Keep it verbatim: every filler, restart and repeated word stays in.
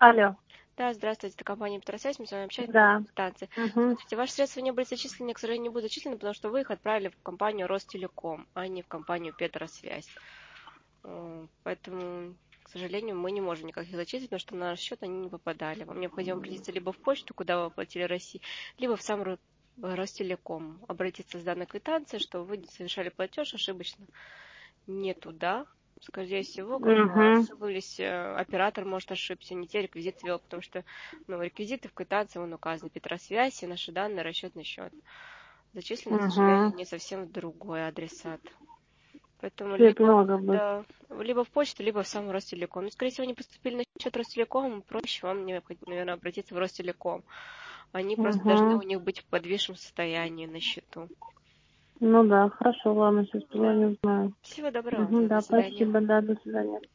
Алло, Да, здравствуйте, это компания Петросвязь, мы с вами общаемся по да. квитанции. Мгм. Смотрите, ваши средства не были зачислены, к сожалению, не будут зачислены, потому что вы их отправили в компанию Ростелеком, а не в компанию Петросвязь. Э, Поэтому, к сожалению, мы не можем никак их зачислить, потому что на наш счет они не попадали. Вам необходимо обратиться либо в почту, куда вы оплатили России, либо в сам Ро- Ростелеком, обратиться с данной квитанцией, что вы совершали платеж ошибочно не туда. Скорее всего, как бы Мгм. ошиблись, э, оператор может ошибся, не те реквизиты ввел, потому что ну, реквизиты в квитанции вон указаны, Петросвязь и наши данные, расчетный счет. Зачислены, к сожалению, Мгм. не совсем в другой адресат. Поэтому Я либо, поняла, как бы. да, либо в почту, либо в сам Ростелеком. Ну, скорее всего, они поступили на счет Ростелеком, проще вам, необходимо, наверное, обратиться в Ростелеком. Они просто должны у Мгм. них быть в подвешенном состоянии на счету. Ну да, хорошо, ладно, сейчас Да. позвоню, узнаю. Всего доброго, Мгм, да, до да, свидания. спасибо, да, до свидания.